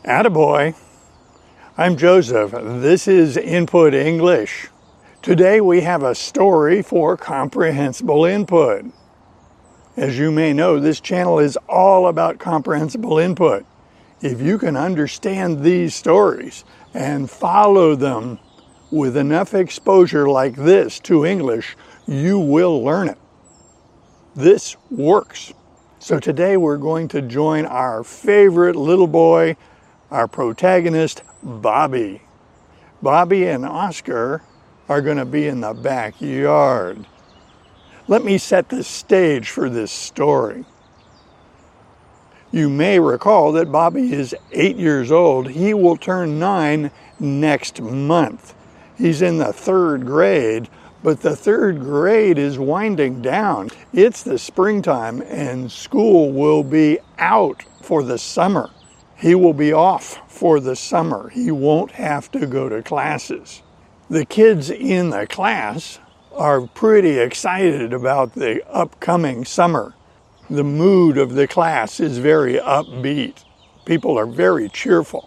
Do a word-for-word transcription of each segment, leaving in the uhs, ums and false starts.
Attaboy. I'm Joseph. This is Input English. Today we have a story for comprehensible input. As you may know, this channel is all about comprehensible input. If you can understand these stories and follow them with enough exposure like this to English, you will learn it. This works. So today we're going to join our favorite little boy, our protagonist, Bobby. Bobby and Oscar are going to be in the backyard. Let me set the stage for this story. You may recall that Bobby is eight years old. He will turn nine next month. He's in the third grade, but the third grade is winding down. It's the springtime and school will be out for the summer. He will be off for the summer. He won't have to go to classes. The kids in the class are pretty excited about the upcoming summer. The mood of the class is very upbeat. People are very cheerful.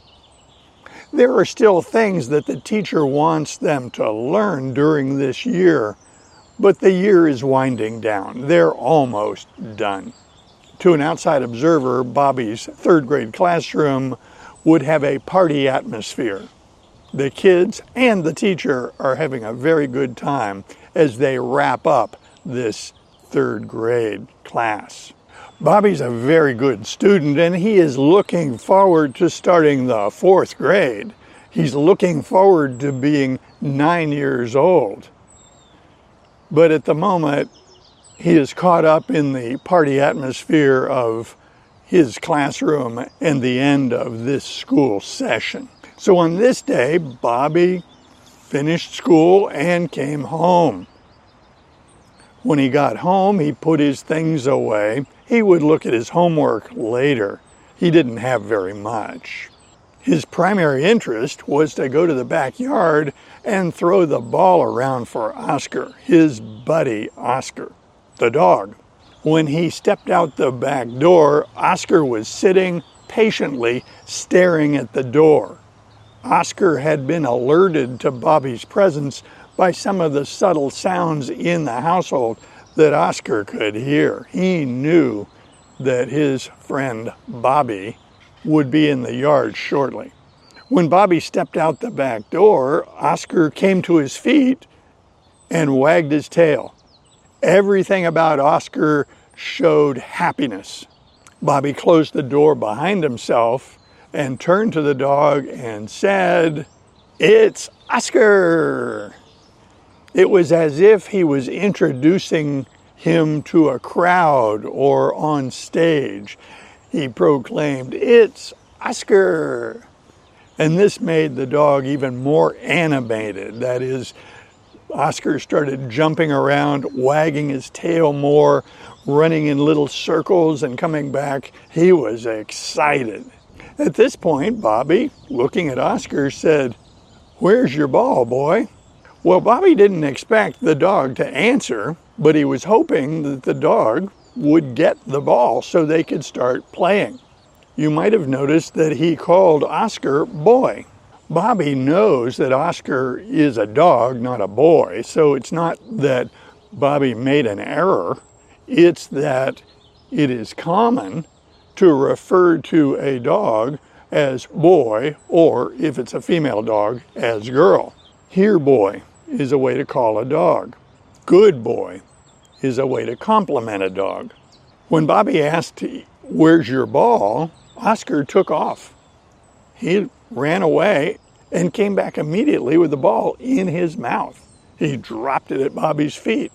There are still things that the teacher wants them to learn during this year, but the year is winding down. They're almost done. To an outside observer, Bobby's third grade classroom would have a party atmosphere. The kids and the teacher are having a very good time as they wrap up this third grade class. Bobby's a very good student and he is looking forward to starting the fourth grade. He's looking forward to being nine years old. But at the moment, he is caught up in the party atmosphere of his classroom and the end of this school session. So on this day, Bobby finished school and came home. When he got home, he put his things away. He would look at his homework later. He didn't have very much. His primary interest was to go to the backyard and throw the ball around for Oscar, his buddy Oscar, the dog. When he stepped out the back door, Oscar was sitting patiently staring at the door. Oscar had been alerted to Bobby's presence by some of the subtle sounds in the household that Oscar could hear. He knew that his friend Bobby would be in the yard shortly. When Bobby stepped out the back door, Oscar came to his feet and wagged his tail. Everything about Oscar showed happiness. Bobby closed the door behind himself and turned to the dog and said, "It's Oscar." It was as if he was introducing him to a crowd or on stage. He proclaimed, "It's Oscar." And this made the dog even more animated. That is, Oscar started jumping around, wagging his tail more, running in little circles and coming back. He was excited. At this point, Bobby, looking at Oscar, said, "Where's your ball, boy?" Well, Bobby didn't expect the dog to answer, but he was hoping that the dog would get the ball so they could start playing. You might have noticed that he called Oscar boy. Bobby knows that Oscar is a dog, not a boy, so it's not that Bobby made an error. It's that it is common to refer to a dog as boy, or if it's a female dog, as girl. Here, boy is a way to call a dog. Good boy is a way to compliment a dog. When Bobby asked, "Where's your ball?" Oscar took off. He ran away and came back immediately with the ball in his mouth. He dropped it at Bobby's feet.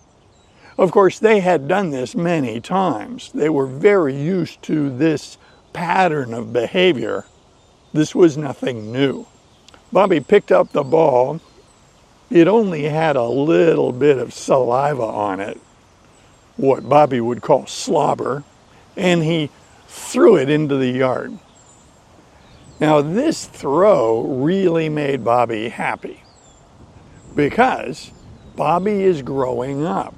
Of course, they had done this many times. They were very used to this pattern of behavior. This was nothing new. Bobby picked up the ball. It only had a little bit of saliva on it, what Bobby would call slobber, and he threw it into the yard. Now, this throw really made Bobby happy because Bobby is growing up.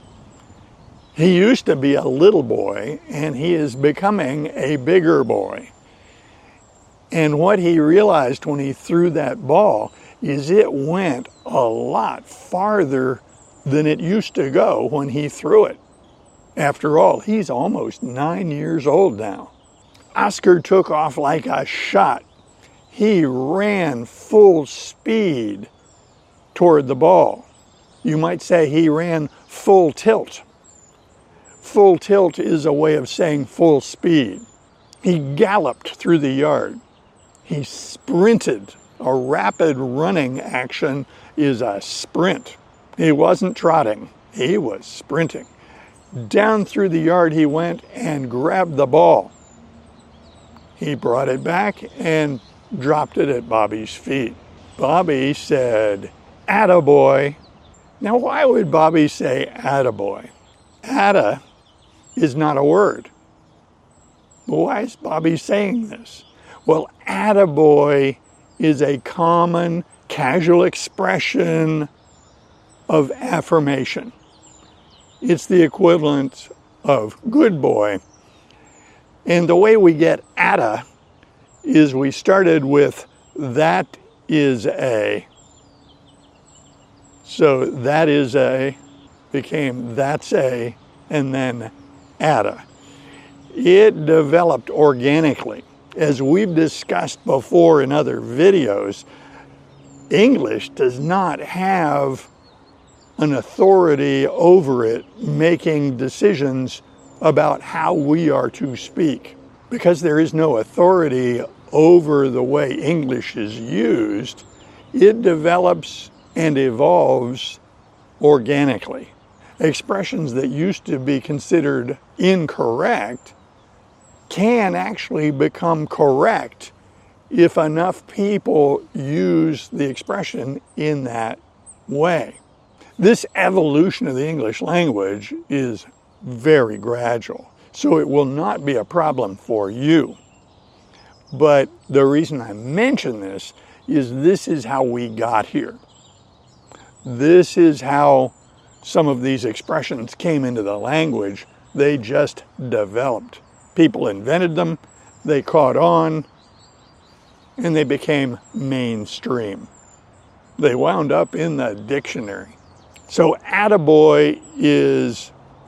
He used to be a little boy, and he is becoming a bigger boy. And what he realized when he threw that ball is it went a lot farther than it used to go when he threw it. After all, he's almost nine years old now. Oscar took off like a shot. He ran full speed toward the ball. You might say he ran full tilt. Full tilt is a way of saying full speed. He galloped through the yard. He sprinted. A rapid running action is a sprint. He wasn't trotting, he was sprinting. Down through the yard he went and grabbed the ball. He brought it back and dropped it at Bobby's feet. Bobby said, "Attaboy." Now, why would Bobby say attaboy? Atta is not a word. But why is Bobby saying this? Well, attaboy is a common casual expression of affirmation. It's the equivalent of good boy. And the way we get atta is we started with that is a. So that is a became that's a, and then atta. It developed organically. As we've discussed before in other videos, English does not have an authority over it making decisions about how we are to speak. Because there is no authority over the way English is used, it develops and evolves organically. Expressions that used to be considered incorrect can actually become correct if enough people use the expression in that way. This evolution of the English language is very gradual, so it will not be a problem for you. But the reason I mention this is this is how we got here. This is how some of these expressions came into the language. They just developed. People invented them, they caught on, and they became mainstream. They wound up in the dictionary. So attaboy is,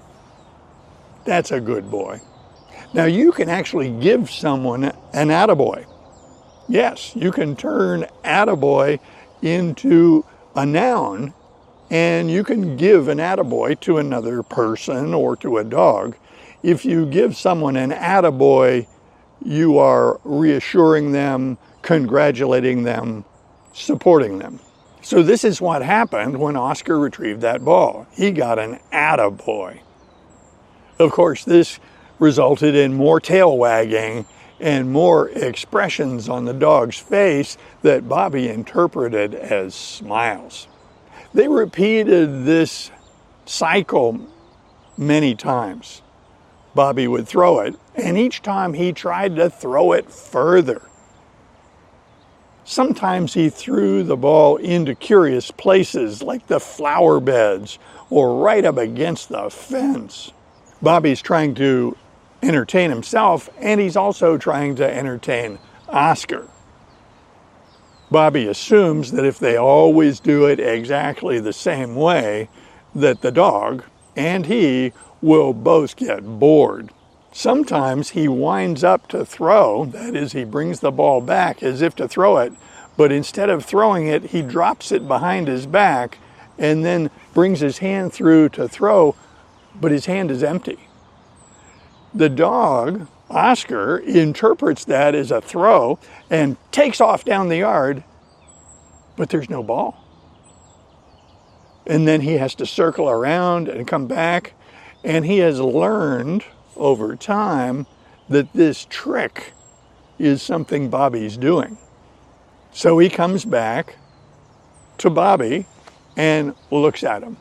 that's a good boy. Now you can actually give someone an attaboy. Yes, you can turn attaboy into a noun, and you can give an attaboy to another person or to a dog. If you give someone an attaboy, you are reassuring them, congratulating them, supporting them. So this is what happened when Oscar retrieved that ball. He got an attaboy. Of course, this resulted in more tail wagging and more expressions on the dog's face that Bobby interpreted as smiles. They repeated this cycle many times. Bobby would throw it, and each time he tried to throw it further. Sometimes he threw the ball into curious places like the flower beds or right up against the fence. Bobby's trying to entertain himself, and he's also trying to entertain Oscar. Bobby assumes that if they always do it exactly the same way, that the dog and he will both get bored. Sometimes he winds up to throw, that is, he brings the ball back as if to throw it, but instead of throwing it, he drops it behind his back and then brings his hand through to throw, but his hand is empty. The dog, Oscar, interprets that as a throw and takes off down the yard, but there's no ball. And then he has to circle around and come back, and he has learned over time that this trick is something Bobby's doing. So he comes back to Bobby and looks at him.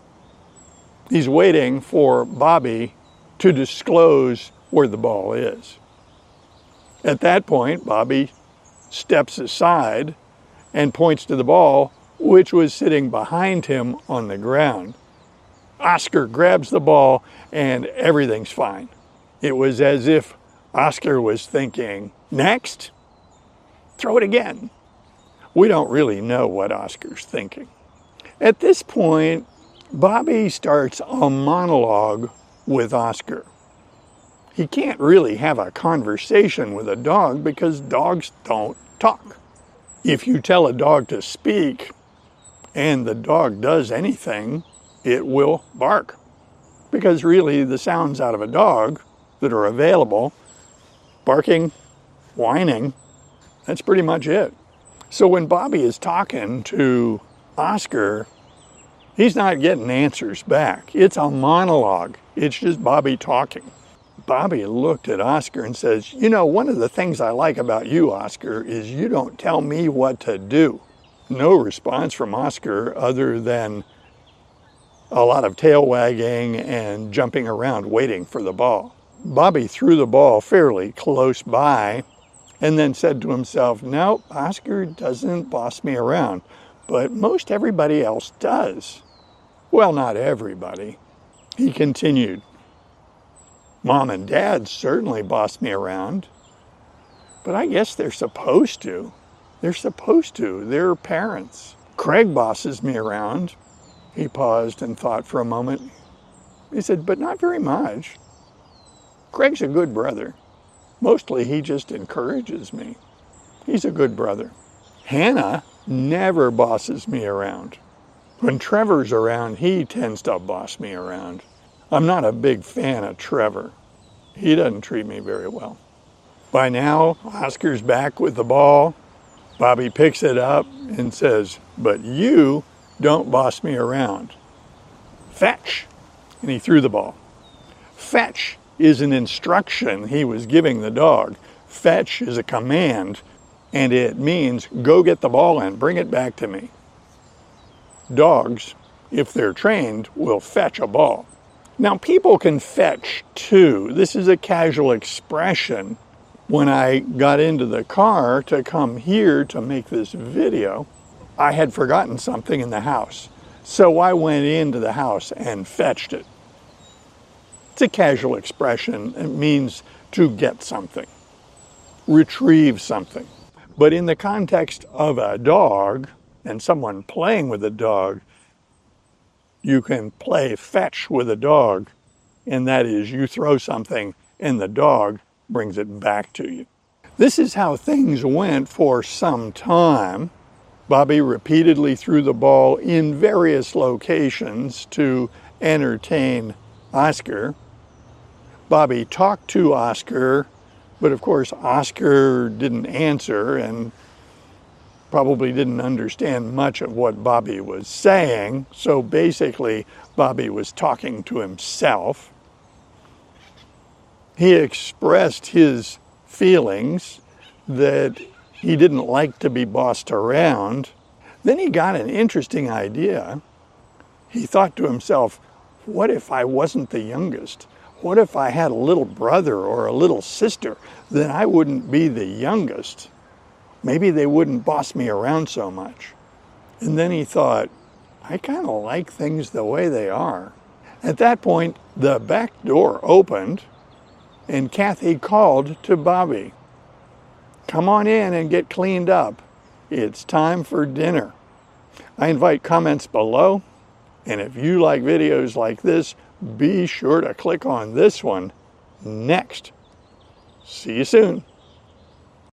He's waiting for Bobby to disclose where the ball is. At that point, Bobby steps aside and points to the ball, which was sitting behind him on the ground. Oscar grabs the ball and everything's fine. It was as if Oscar was thinking, next? throw it again. We don't really know what Oscar's thinking. At this point, Bobby starts a monologue with Oscar. He can't really have a conversation with a dog because dogs don't talk. If you tell a dog to speak and the dog does anything, it will bark. Because really the sounds out of a dog that are available, barking, whining, that's pretty much it. So when Bobby is talking to Oscar, he's not getting answers back. It's a monologue. It's just Bobby talking. Bobby looked at Oscar and says, you know, one of the things I like about you, Oscar, is you don't tell me what to do. No response from Oscar other than a lot of tail wagging and jumping around waiting for the ball. Bobby threw the ball fairly close by and then said to himself, no, Oscar doesn't boss me around, but most everybody else does. Well, not everybody. He continued, Mom and Dad certainly boss me around, but I guess they're supposed to. They're supposed to. They're parents. Craig bosses me around. He paused and thought for a moment. He said, but not very much. Craig's a good brother. Mostly he just encourages me. He's a good brother. Hannah never bosses me around. When Trevor's around, he tends to boss me around. I'm not a big fan of Trevor. He doesn't treat me very well. By now, Oscar's back with the ball. Bobby picks it up and says, but you don't boss me around. Fetch. And he threw the ball. Fetch is an instruction he was giving the dog. Fetch is a command, and it means go get the ball and bring it back to me. Dogs, if they're trained, will fetch a ball. Now, people can fetch too. This is a casual expression. When I got into the car to come here to make this video, I had forgotten something in the house. So I went into the house and fetched it. It's a casual expression. It means to get something, retrieve something. But in the context of a dog and someone playing with a dog, you can play fetch with a dog, and that is you throw something and the dog brings it back to you. This is how things went for some time. Bobby repeatedly threw the ball in various locations to entertain Oscar. Bobby talked to Oscar, but of course Oscar didn't answer and probably didn't understand much of what Bobby was saying. So basically, Bobby was talking to himself. He expressed his feelings that he didn't like to be bossed around. Then he got an interesting idea. He thought to himself, what if I wasn't the youngest? What if I had a little brother or a little sister? Then I wouldn't be the youngest. Maybe they wouldn't boss me around so much. And then he thought, I kind of like things the way they are. At that point, the back door opened and Kathy called to Bobby. Come on in and get cleaned up. It's time for dinner. I invite comments below. And if you like videos like this, be sure to click on this one next. See you soon.